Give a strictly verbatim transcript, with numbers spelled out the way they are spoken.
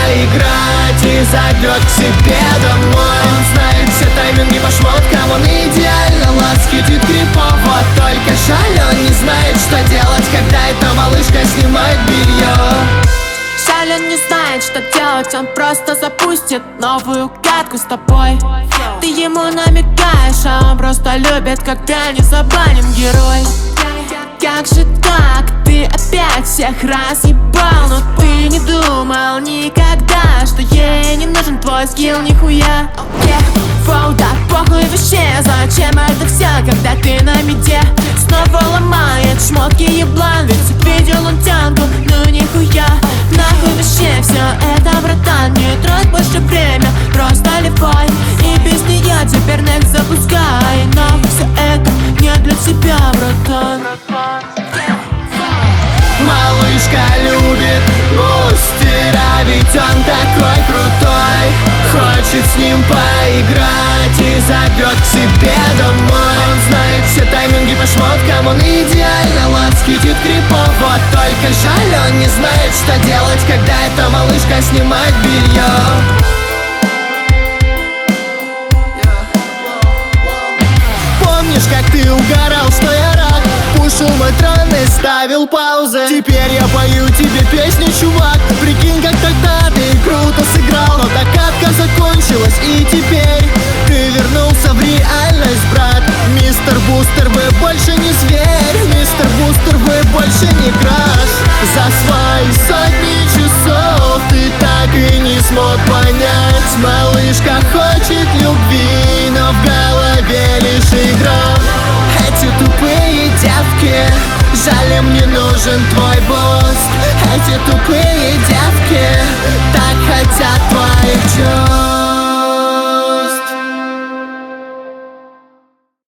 поиграть и зовет к себе домой. Он знает все тайминги по шмоткам, он идеально ласкитит крипово. Только жаль, он не знает, что делать, когда эта малышка снимает белье. Жаль, он не знает, что делать, он просто запустит новую катку с тобой. Ты ему намекаешь, а он просто любит, когда не забанен герой. Как же так, ты опять всех разъебал, но ты не думал никогда, что ей не нужен твой скилл, нихуя. yeah. Воу, да похуй вообще, зачем это все, когда ты на меде? Снова ломает шмотки еблан, ведь видел он тянку, ну нихуя. Нахуй вообще все это, братан, не трать больше время, просто ливай. И без нее теперь next запускай. Нахуй все это не для тебя, братан. Малышка любит бустера, ведь он такой крутой. Хочет с ним поиграть и зовет к себе домой. Он знает все тайминги по шмоткам, он идеально ласкитит крипово. Только жаль, он не знает, что делать, когда эта малышка снимает белье. Помнишь, как ты угорал, что я рад? Пушил мой трон и ставил паузы. Теперь я пою тебе песню, чувак. Прикинь, как тогда ты круто сыграл, но та катка закончилась, и теперь ты вернулся в реальность, брат. Мистер Бустер, вы больше не зверь. Мистер Бустер, вы больше не краш. За свои сотни часов ты так и не смог понять. Малышка хочет любви, но в голове лишь игра. Эти тупые девки, жаль, им не нужен твой босс. Эти тупые девки так хотят твоих чувств.